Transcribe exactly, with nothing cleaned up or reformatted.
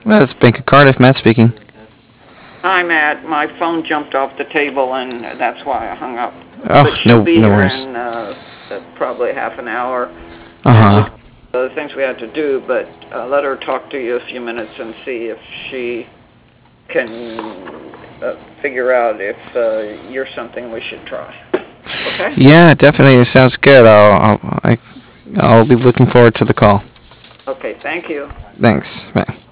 That's Bank of Cardiff. Matt speaking. Hi, Matt. My phone jumped off the table, and that's why I hung up. Oh, But she'll no, be no here worries. in uh, uh, probably half an hour. Uh huh. The things we had to do, but uh, let her talk to you a few minutes and see if she can uh, figure out if uh, you're something we should try. Okay? Yeah, definitely. It sounds good. I'll, I'll, I, I'll be looking forward to the call. Okay, thank you. Thanks. Bye.